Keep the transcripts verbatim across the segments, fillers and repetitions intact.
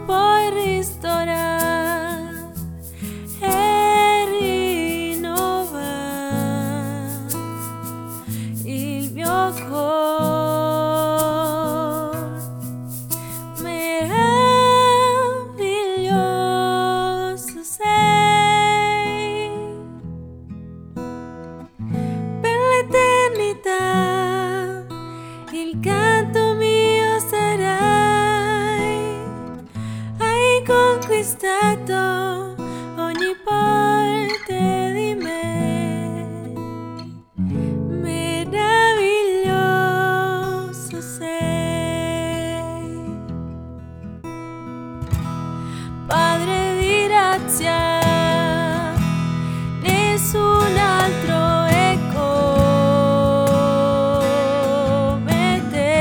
puoi ristorare e rinnovare il mio cuore. Meraviglioso sei, per l'eternità il canto mio sarai. Hai conquistato ogni parte di me. Meraviglioso sei, Padre di grazia, nessun altro è come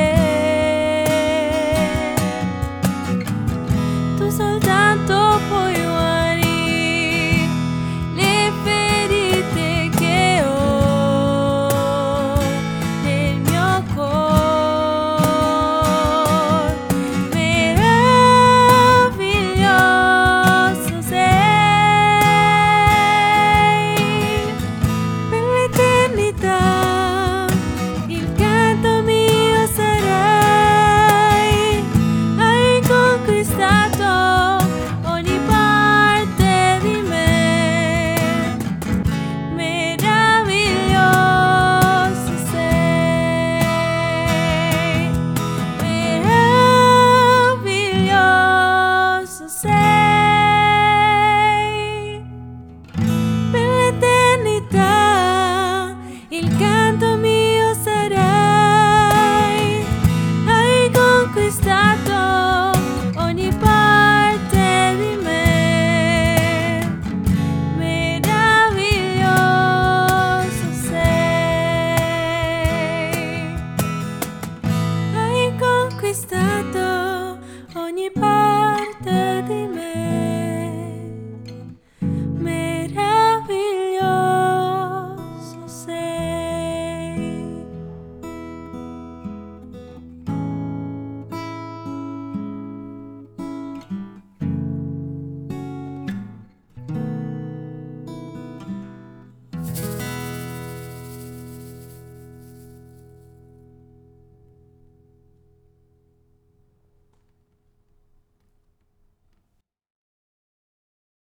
te. Tu soltanto puoi guarire le ferite che ho nel mio cuore. Meraviglioso sei, per l'eternità il canto mio sarai. Hai conquistato ogni parte di me. Meraviglioso sei, meraviglioso sei, per l'eternità il canto mio sarai. Hai conquistato ogni parte di me. Meraviglioso sei, hai conquistato